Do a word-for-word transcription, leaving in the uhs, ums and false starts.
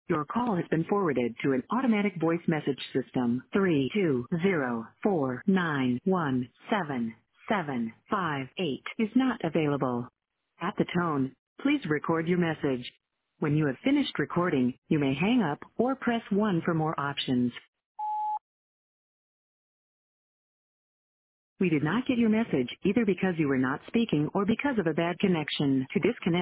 Your call has been forwarded to an automatic voice message system. Three two zero four nine one seven seven five eight is not available. At the tone, please record your message. When you have finished recording, you may hang up or press one for more options. We did not get your message either because you were not speaking or because of a bad connection. To disconnect,